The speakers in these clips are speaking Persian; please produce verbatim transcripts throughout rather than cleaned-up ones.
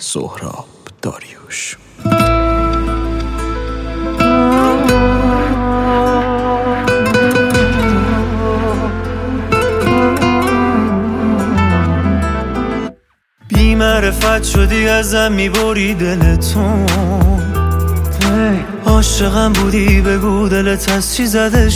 سهراب داریوش. بی معرفت شدی ازم میبری دلتون، عاشقم بودی بگو دلت از چی زده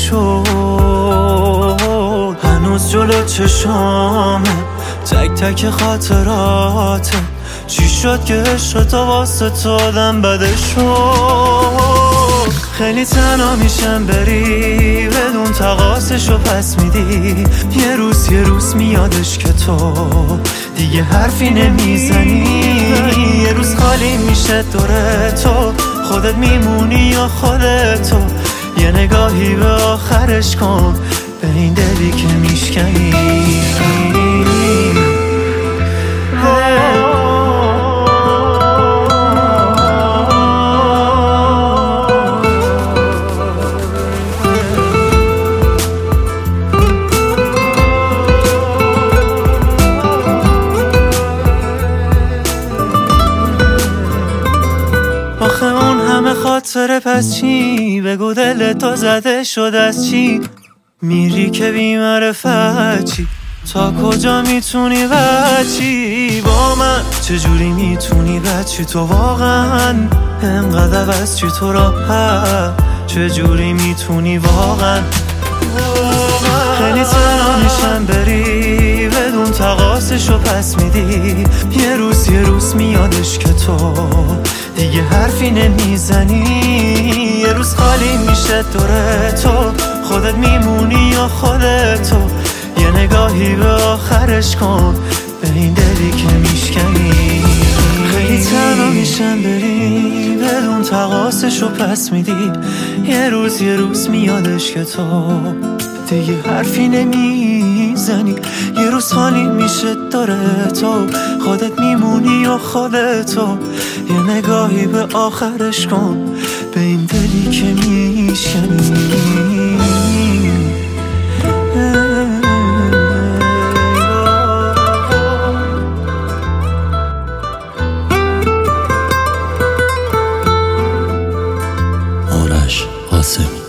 شد. هنوز جلو چشامه تک تک خاطراته، چی شد که عشق تو واسه تو آدم بده شد. خیلی تنها میشم بری بدون تقاصشو پس میدی، یه روز یه روز میادش که تو دیگه حرفی نمیزنی. یه روز خالی میشه دور تو، خودت میمونی یا خودتو، یه نگاهی به آخرش کن به این دلی که میشکنی. آخه اون همه خاطره پس چی؟ بگو دل تو زده شد از چی؟ میری که بی معرفت چی؟ تا کجا میتونی بچی با من؟ چجوری میتونی بچی تو واقعا؟ انقدر عوض چی تو راحت؟ چجوری میتونی واقعا؟ خیلی تنها میشم بری بدون تقاصشو پس میدی، یه روز یه روز میادش که تو دیگه حرفی نمیزنی. یه روز خالی میشه دور تو، خودت میمونی یا خودتو، یه نگاهی به آخرش کن به این دلی که میشکنی. خیلی تنها میشم بری بدون تقاصشو پس میدی، یه روز یه روز میادش که تو دیگه حرفی نمیزنی. یه روز خالی میشه داره تو، خودت میمونی و خودتو، یه نگاهی به آخرش کن به این دلی که میشکنی. آرش قاسمی.